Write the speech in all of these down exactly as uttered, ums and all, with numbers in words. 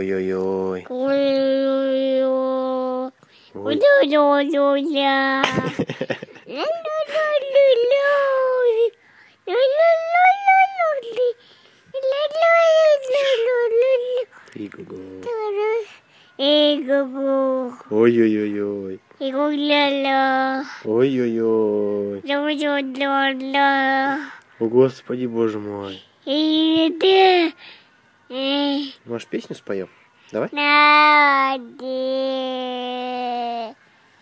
Ой-ой-ой-ой. Ой-ой-ой. Ой. Ля-ля-ля-ля. Ля-ля-ля-ля-ля. Ля-ля-ля-ля-ля. Ля-ля-ля-ля-ля. Иго-го. Иго-го. Ой-ой-ой-ой. Иго-ля-ля. Ой-ой-ой. Ля-ля-ля-ля. О, Господи, Боже мой. И-да. Может, песню споем? Давай? Надя.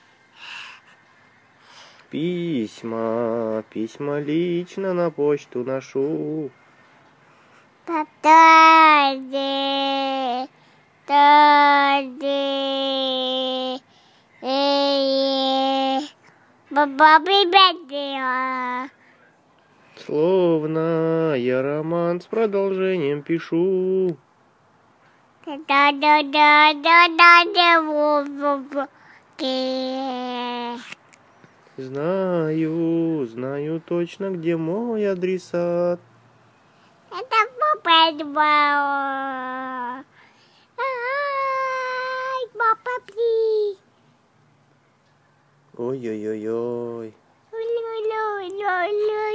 Письма, письма лично на почту ношу. Та-та-де. Та-де. Э-э. Ба-ба-би-ба-де-а. Словно я роман с продолжением пишу. Да-да-да-да-да-да-да-во-во-во. Знаю, знаю точно, где мой адресат. Это попадало. Ай, папа, при. Ой-ой-ой-ой. Ой-ой-ой-ой-ой.